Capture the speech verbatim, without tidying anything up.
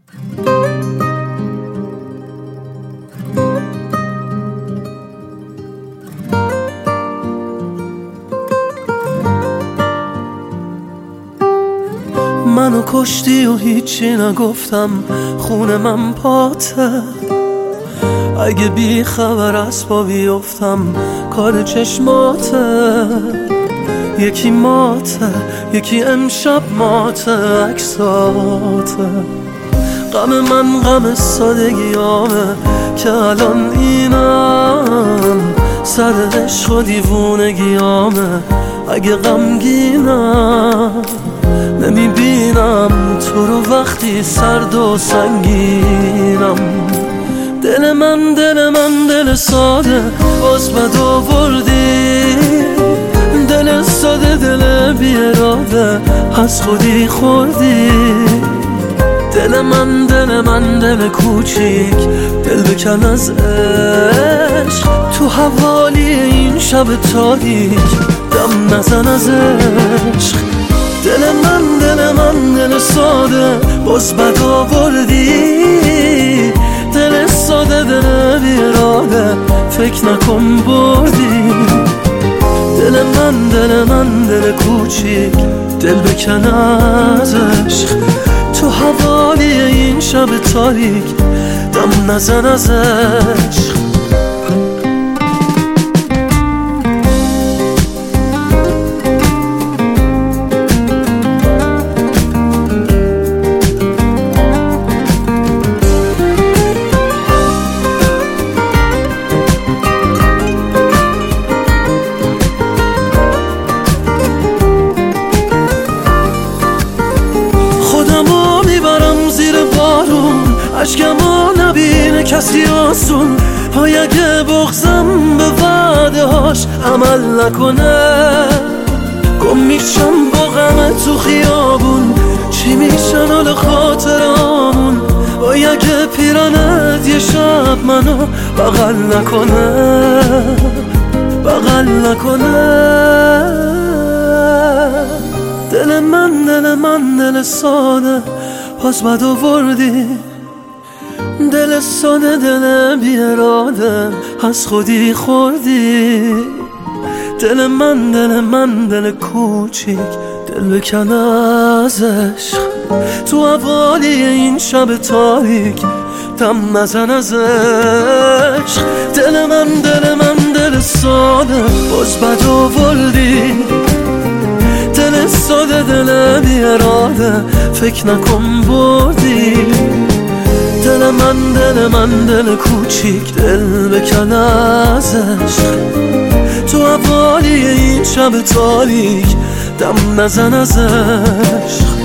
منو کشتی و هیچی نگفتم، خون من پاته. اگه بی خبر از پا بیفتم کار چشماته. یکی ماته یکی امشب ماته عکساته. غم من غم سادگیامه که الان اینم، سر عشق و دیوونگیامه. اگه غمگینم نمیبینم تو رو وقتی سرد و سنگینم. دل من دل من دل ساده باز بد آوردی. دل ساده دل بی اراده از خودی خوردی. دل من دل من دل کوچیک دل بکن از عشق. تو حوالی این شب تاریک دم نزن از عشق. دل من دل من دل ساده باز بد آوردی. دل ساده دل بی اراده فکر نکن بردی. دل من دل من دل کوچیک دل بکن از عشق. تو حوالی این شب تاریک دم نزن از عشق. عشقمو نبینه کسی آسون. پای اگه بغزم به وعده هاش عمل نکنه، گم میشم با غم تو خیابون. چی میشن حال خاطرامون؟ پای اگه پیرانت یه شب منو بغل نکنه، بغل نکنه. دل من دل من دل ساده باز بد آوردی. دل ساده دل بی اراده از خودی خوردی. دل من دل من دل کوچیک دل بکن از عشق. تو حوالی این شب تاریک دم نزن از عشق. دل من دل من دل ساده باز بد آوردی. دل ساده دل بی اراده فکر نکن بردی. دل من دل من دل کوچیک دل بکن از عشق. تو حوالی این شب تاریک دم نزن از عشق.